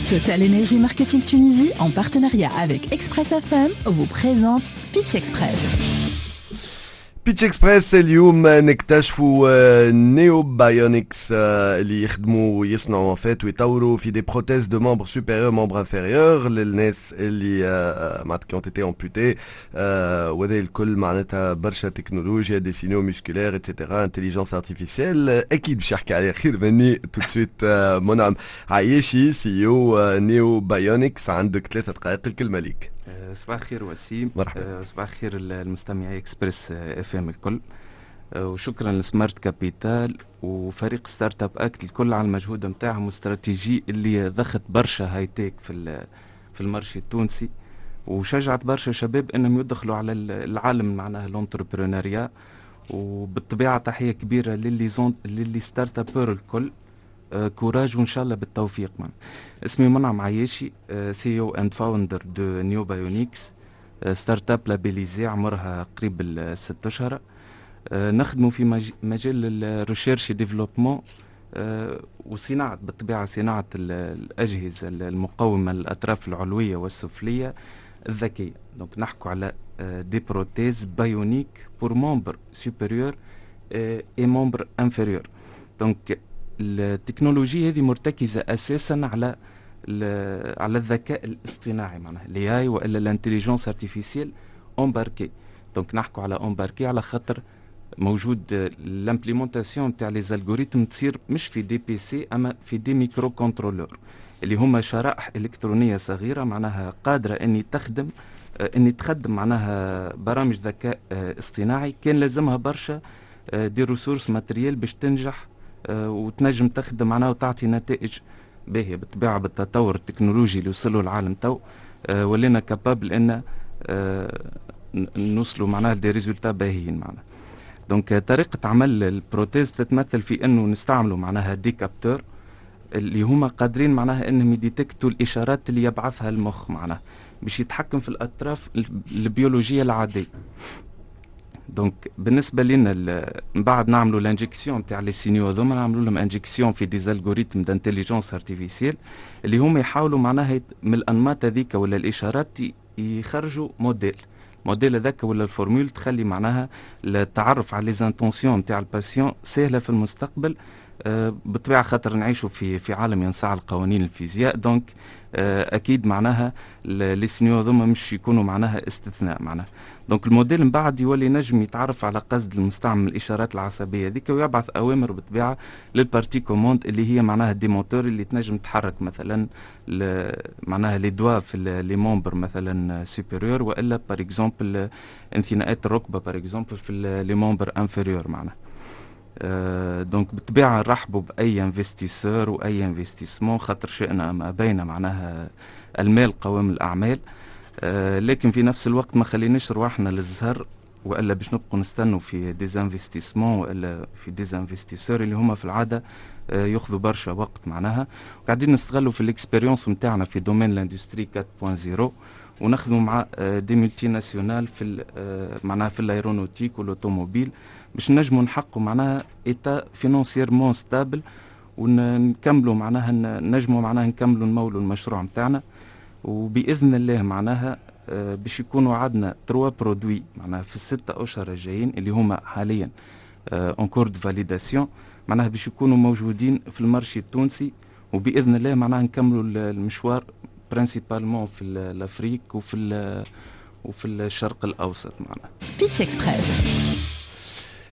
Total Énergie Marketing Tunisie, en partenariat avec Express FM, vous présente Pitch Express. بيتش اكسبريس اليوم نكتشفوا نيو بايونكس اللي يخدموا ويصنعوا فات ويطوروا في دي بروتيز دو ممبر سوبيريور ممبر انفيريور للناس اللي معناتها كي اون تيتي امبوتي وهذا الكل معناتها برشا تكنولوجيا دي سينيو مسكولير اتسيتيرا انتليجنس ارتيفيسيال اكيد باش يحكي عليه خير مني تو سويت منعم عايشي سي او نيو بايونكس. عندك 3 دقائق الكلمه ليك. صباح الخير وسيم. مرحبا. صباح الخير المستمعي اكسبريس اف ام الكل. وشكرا لسمارت كابيتال وفريق ستارت اب اكت الكل على المجهود نتاعهم واستراتيجي اللي ضخت برشا هاي تيك في المارشي التونسي وشجعت برشا شباب انهم يدخلوا على العالم معناها الانتربرونيريا. وبالطبيعه تحيه كبيره للي ستارت ابور الكل. كوراج وان شاء الله بالتوفيق. اسمي منعم عياشي، سي او اند فاوندر دو نيو بايونيكس، ستارت اب لابيليزي عمرها قريب 6 اشهر. نخدموا في مجال الريشيرش ديفلوبمون وصناعه بالطبيعه صناعه الاجهزه المقاومه للاطراف العلويه والسفليه الذكيه. دونك نحكوا على دي بروتيز بايونيك بور ممبر سوبيريور اي ممبر انفيريور. دونك التكنولوجيا هذه مرتكزة أساسا على الذكاء الاصطناعي معناها الاي والا الانتليجنس ارتيفيسيال امباركي. دونك نحكوا على امباركي على خاطر موجود الامبليمونتاسيون تاع لي زالغوريتم تصير مش في دي بي سي اما في دي ميكرو كنترولور اللي هما شرائح الكترونيه صغيره معناها قادره اني تخدم معناها برامج ذكاء اصطناعي كان لازمها برشا دي ريسورس ماتريال باش تنجح وتنجم تخدم معناها وتعطي نتائج باهيه. بالطبيعه بالتطور التكنولوجي اللي وصلوا العالم تو ولينا كابابل ان نوصلوا معناها دي ريزولتا باهيين معناها. دونك طريقه عمل البروتيز تتمثل في انه نستعملوا معناها دي كابتور اللي هما قادرين معناها انهم يديتكتوا الاشارات اللي يبعثها المخ معناها باش يتحكم في الاطراف البيولوجيه العاديه. دونك بالنسبه لنا من بعد نعملوا الانجكسيون تاع لي سينيو هذوما نعملوا لهم انجكسيون في دي زالغوريتم دانتيليجنس ارتيفيسيال اللي هما يحاولوا معناها من الانماط هذيك ولا الاشارات يخرجوا موديل هذاك ولا الفورمول تخلي معناها التعرف على لي زانتونسيون تاع الباسيون سهله في المستقبل. بالطبيعه خاطر نعيشوا في عالم ينصاع القوانين الفيزياء. دونك اكيد معناها لي سينيو هذوما مش يكونوا معناها استثناء معناها. دونك الموديل من بعد يولي نجم يتعرف على قصد المستعمل الاشارات العصبيه هذيك ويبعث اوامر بالطبيعه للبارتي كوموند اللي هي معناها دي موتور اللي تنجم تحرك مثلا معناها لي دوا في لي مومبر مثلا سوبيريور والا بار اكزومبل انثناءات الركبه بار اكزومبل في لي مومبر انفيريور معناها. دونك بالطبيعه نرحبوا باي انفستيسور واي انفستيسمون خاطر شئنا ما بين معناها المال قوام الاعمال. لكن في نفس الوقت ما خليناش رواحنا للزهر والا باش نبقوا نستنوا في ديزانفستيسمون والا في ديزانفستيسور اللي هما في العاده ياخذوا برشا وقت معناها. وقاعدين نستغلوا في الاكسبيريونس نتاعنا في دومين لاندستري 4.0 ونخدموا مع دي ملتي ناسيونال في معناها في الايرونوتيك والاوتوموبيل باش نجموا نحققوا معناها ايتا فينانسيرمون ستابل ونكملوا معناها نجموا معناها نكملوا نمولوا المشروع نتاعنا. وباذن الله معناها باش يكونوا عندنا 3 برودوي معناها في 6 اشهر الجايين اللي هما حاليا اونكور دو فاليداسيون معناها باش يكونوا موجودين في المارشي التونسي. وباذن الله معناها نكملوا المشوار برينسيبالمون في الافريق وفي الشرق الاوسط معناها. بيتش اكسبريس.